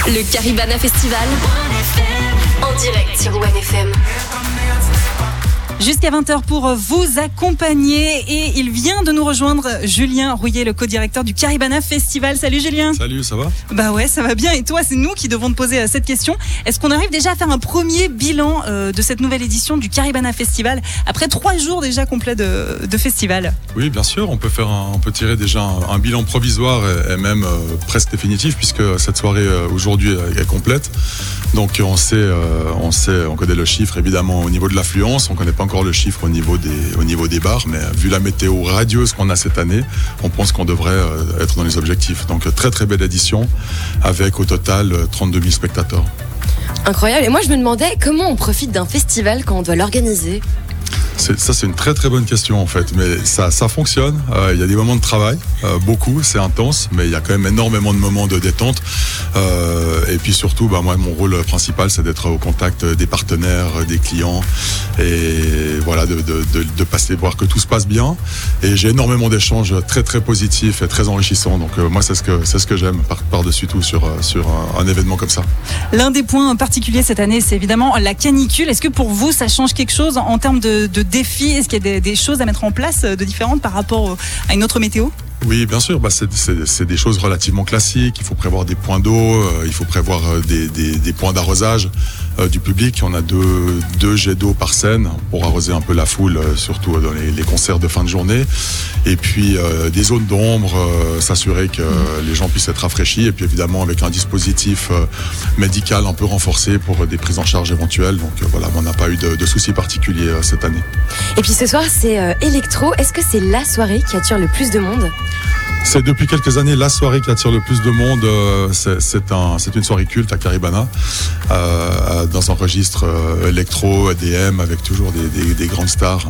Le Caribana Festival en direct sur One FM. Jusqu'à 20h pour vous accompagner et il vient de nous rejoindre Julien Rouillet, le co-directeur du Caribana Festival. Salut Julien. Salut, ça va ? Bah ouais, ça va bien et toi, c'est nous qui devons te poser cette question. Est-ce qu'on arrive déjà à faire un premier bilan de cette nouvelle édition du Caribana Festival après 3 jours déjà complets de festival ? Oui, bien sûr, on peut tirer déjà un bilan provisoire et même presque définitif puisque cette soirée aujourd'hui est complète. Donc on connaît le chiffre évidemment au niveau de l'affluence, on connaît pas encore le chiffre au niveau des bars, mais vu la météo radieuse qu'on a cette année, on pense qu'on devrait être dans les objectifs. Donc très très belle édition avec au total 32 000 spectateurs. Incroyable. Et moi je me demandais comment on profite d'un festival quand on doit l'organiser. C'est une très très bonne question en fait, mais ça fonctionne. Il y a des moments de travail, beaucoup, c'est intense, mais il y a quand même énormément de moments de détente. Et puis surtout, moi, mon rôle principal, c'est d'être au contact des partenaires, des clients, et voilà, de passer voir que tout se passe bien. Et j'ai énormément d'échanges très très positifs et très enrichissants. Donc moi, c'est ce que j'aime par-dessus tout sur un événement comme ça. L'un des points particuliers cette année, c'est évidemment la canicule. Est-ce que pour vous, ça change quelque chose en termes de défis? Est-ce qu'il y a des choses à mettre en place de différentes par rapport à une autre météo? Oui, bien sûr. C'est des choses relativement classiques. Il faut prévoir des points d'eau, il faut prévoir des points d'arrosage du public. On a deux jets d'eau par scène pour arroser un peu la foule, surtout dans les concerts de fin de journée. Et puis des zones d'ombre, s'assurer que les gens puissent être rafraîchis. Et puis évidemment avec un dispositif médical un peu renforcé pour des prises en charge éventuelles. Donc voilà, on n'a pas eu de soucis particuliers cette année. Et puis ce soir, c'est électro. Est-ce que c'est la soirée qui attire le plus de monde ? C'est depuis quelques années la soirée qui attire le plus de monde. C'est une soirée culte à Caribana, dans un registre électro, EDM, avec toujours des grandes stars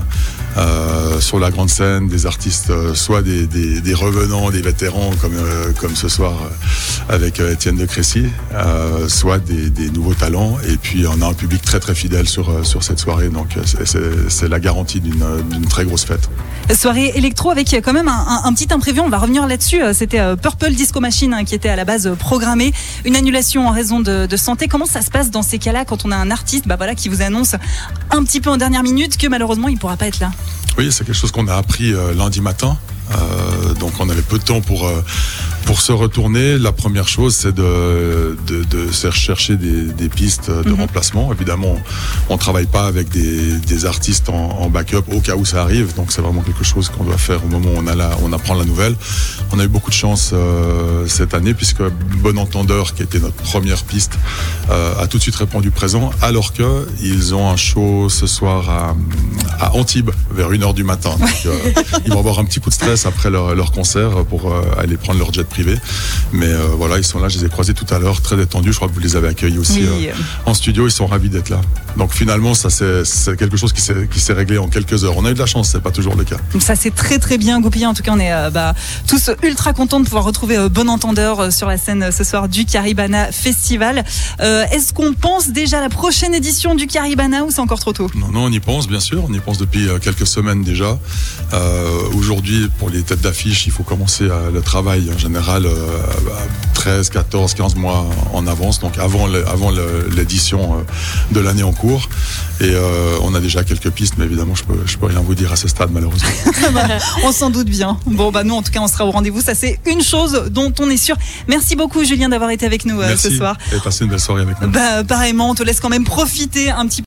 sur la grande scène, des artistes, soit des revenants, des vétérans comme ce soir avec Étienne de Crécy, soit des nouveaux talents. Et puis on a un public très très fidèle sur cette soirée. Donc c'est la garantie d'une très grosse fête. Soirée électro avec quand même un petit imprévu, on va revenir là-dessus. C'était Purple Disco Machine qui était à la base programmée. Une annulation en raison de santé. Comment ça se passe dans ces cas-là quand on a un artiste qui vous annonce un petit peu en dernière minute que malheureusement il ne pourra pas être là? Oui, c'est quelque chose qu'on a appris lundi matin. Donc on avait peu de temps pour se retourner. La première chose, c'est de chercher des pistes de remplacement. Évidemment, on travaille pas avec des artistes en backup au cas où ça arrive. Donc c'est vraiment quelque chose qu'on doit faire au moment où on apprend la nouvelle. On a eu beaucoup de chance cette année puisque Bon Entendeur, qui était notre première piste, a tout de suite répondu présent, alors que ils ont un show ce soir à Antibes vers 1h du matin. Donc ils vont avoir un petit coup de stress après leur concert pour aller prendre leur jet privé. Mais voilà, ils sont là, je les ai croisés tout à l'heure, très détendus. Je crois que vous les avez accueillis aussi en studio. Ils sont ravis d'être là. Donc finalement, ça c'est quelque chose qui s'est réglé en quelques heures. On a eu de la chance, c'est pas toujours le cas. Ça c'est très très bien goupillé. En tout cas, on est tous ultra contents de pouvoir retrouver Bon Entendeur sur la scène ce soir du Caribana Festival. Est-ce qu'on pense déjà à la prochaine édition du Caribana ou c'est encore trop tôt? Non, on y pense bien sûr. On y pense depuis quelques semaines déjà. Aujourd'hui, pour les têtes d'affiche, il faut commencer le travail en général 13, 14, 15 mois en avance, donc avant l'édition de l'année en cours. Et on a déjà quelques pistes, mais évidemment, je peux rien vous dire à ce stade, malheureusement. On s'en doute bien. Bon, nous, en tout cas, on sera au rendez-vous. Ça, c'est une chose dont on est sûr. Merci beaucoup, Julien, d'avoir été avec nous ce soir. Merci, et passez une belle soirée avec nous. Pareillement, on te laisse quand même profiter un petit peu.